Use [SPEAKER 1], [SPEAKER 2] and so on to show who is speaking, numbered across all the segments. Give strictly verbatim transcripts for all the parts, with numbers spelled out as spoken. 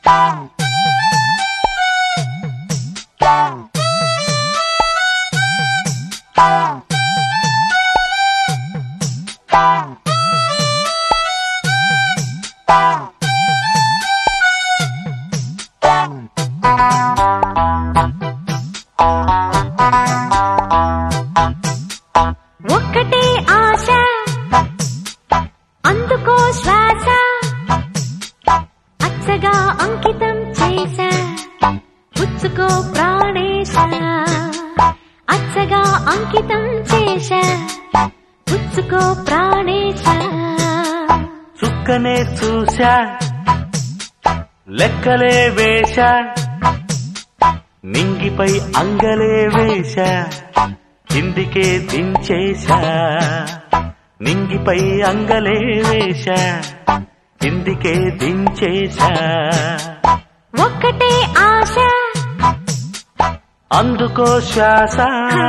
[SPEAKER 1] ఒక్కటే ఆశ అందుకో శ్వాస అచ్చగా అంకితం చేశా పుచ్చుకో ప్రాణేశ అచ్చగా అంకితం చేశా పుచ్చుకో ప్రాణేశ
[SPEAKER 2] చుక్కనే చూశా లెక్కలే వేశా నింగిపై అంగలే వేశా కిందికే దించేశా నింగిపై అంగలే వేశా కిందికే దించేశా
[SPEAKER 1] ఒక్కటే ఆశ
[SPEAKER 2] అందుకో శ్వాస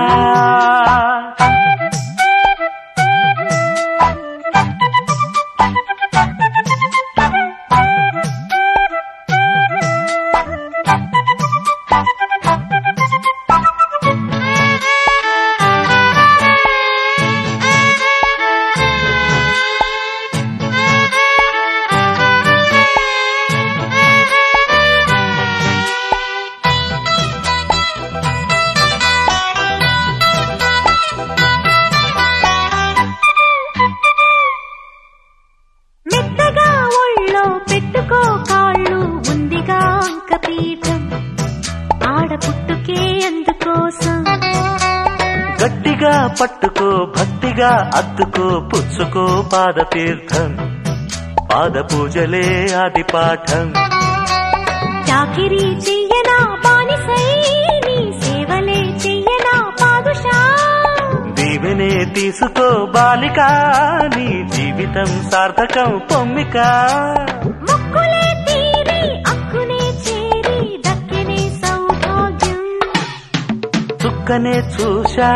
[SPEAKER 1] మెత్తగా ఒళ్ళో పెట్టుకో కాళ్ళు ఉందిగా అంకపీఠం ఆడపుట్టుకే అందుకోసం
[SPEAKER 2] గట్టిగా పట్టుకో భక్తిగా అద్దుకో పుచ్చుకో పాదతీర్థం పాద పూజలే ఆది పాఠం
[SPEAKER 1] చాకిరీ చెయ్యనా బానిసై నీ సేవలే చెయ్యనా పాదుషా
[SPEAKER 2] దీవెనే తీసుకో బాలిక నీ జీవితం సార్థకం పొమ్మిక
[SPEAKER 1] మొక్కులే తీరి అక్కునే చేరి దక్కినే సౌభాగ్యం
[SPEAKER 2] చుక్కనే చూశా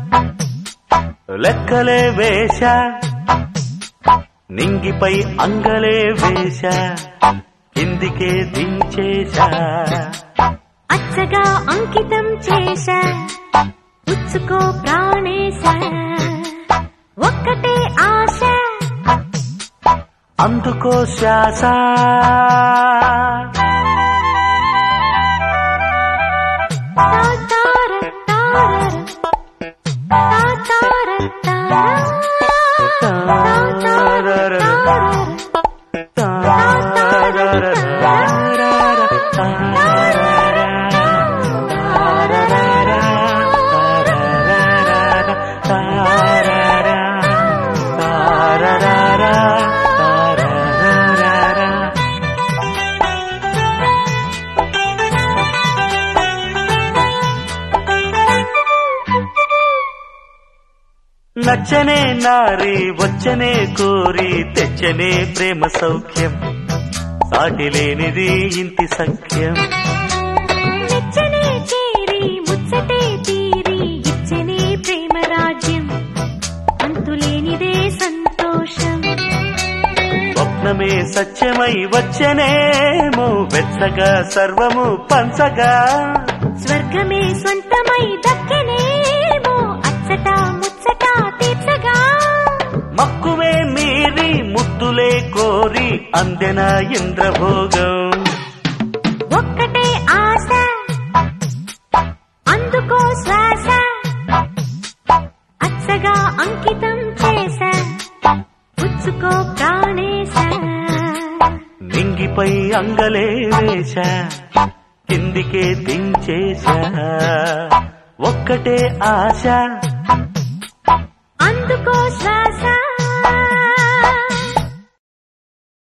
[SPEAKER 2] లెక్కలే వేశా నింగిపై అంగలే వేశా కిందికే దించేశా
[SPEAKER 1] అచ్చగా అంకితం చేశా పుచ్చుకో ప్రాణేశ ఒక్కటే ఆశ
[SPEAKER 2] అందుకో శ్వాస
[SPEAKER 1] తాతార తారర తాతార తార తాతార తారర
[SPEAKER 2] నచ్చనే నారి వచ్చనే కోరి తెచ్చనే ప్రేమ సౌఖ్యం సాటి లేనిది ఇంటి సఖ్యం
[SPEAKER 1] నిచ్చనే చేరి ముచ్చటే తీరి ఇచ్చనే ప్రేమ రాజ్యం అంతులేనిదే సంతోషం
[SPEAKER 2] స్వప్నమే సత్యమై వచ్చనేమో వెచ్చగా సర్వము పంచగా
[SPEAKER 1] స్వర్గమే స్వంతమై దక్కనేమో అచ్చట ముచ్చట తీర్చగా
[SPEAKER 2] మక్కువే మీరి ముద్దులే కోరి అందెన ఇంద్రభోగం
[SPEAKER 1] ఒక్కటే ఆశ అందుకో శ్వాస అచ్చగా అంకితం చేశా పుచ్చుకో ప్రాణేశ
[SPEAKER 2] నింగిపై అంగలే వేశా కిందికే దించేశా ఒక్కటే ఆశ
[SPEAKER 1] అందుకో శ్వాస